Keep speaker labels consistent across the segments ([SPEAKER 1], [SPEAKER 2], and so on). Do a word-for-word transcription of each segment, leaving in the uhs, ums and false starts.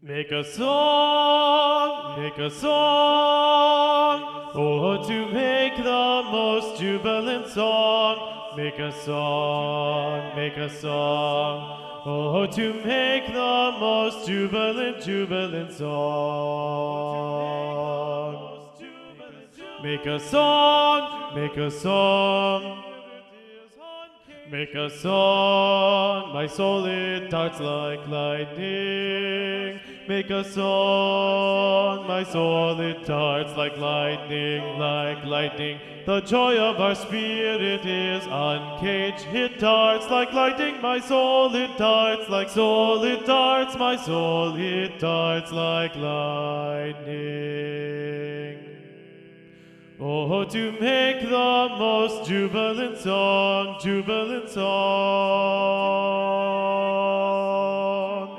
[SPEAKER 1] Make a song, make a song, oh, to make the most jubilant song. Make a song, make a song, oh, to make the most jubilant, jubilant song. Make a song, make a song. Make a song, my soul it darts like lightning. Make a song, my soul it darts like lightning, like lightning. The joy of our spirit is uncaged. It darts like lightning, my soul it darts like soul it darts, my soul it darts like lightning. Oh, to make the most jubilant song, jubilant song.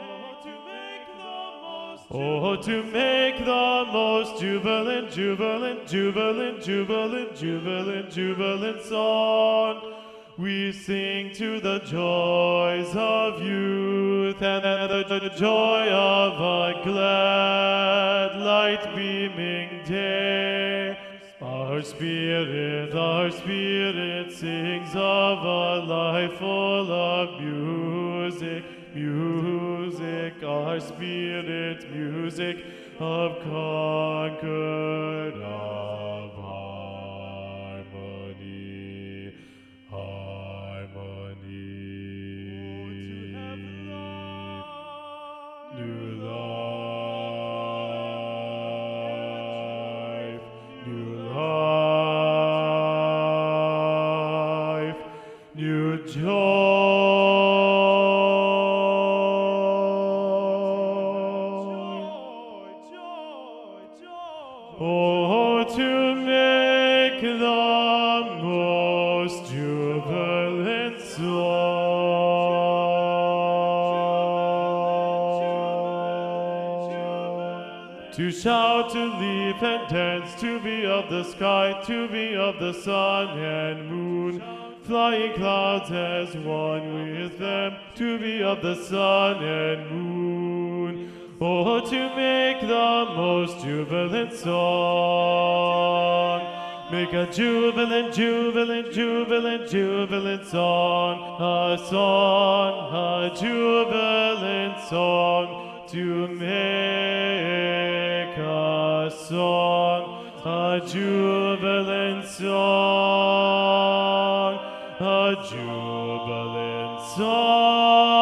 [SPEAKER 1] Oh, to make the most jubilant, jubilant, jubilant, jubilant, jubilant, jubilant song. We sing to the joys of youth and the, the joy of a glad, light beaming day. Our spirit, our spirit sings of a life full of music, music, our spirit, music of concord, of harmony, harmony. New life, new life, new joy. Oh, to make the most jubilant song. To shout, to leap and dance, to be of the sky, to be of the sun and moon, flying clouds as one with them, to be of the sun and moon. Oh, to make the most jubilant song. Make a jubilant, jubilant, jubilant, jubilant song. A song, a jubilant song. To make a song, a jubilant song. A jubilant song.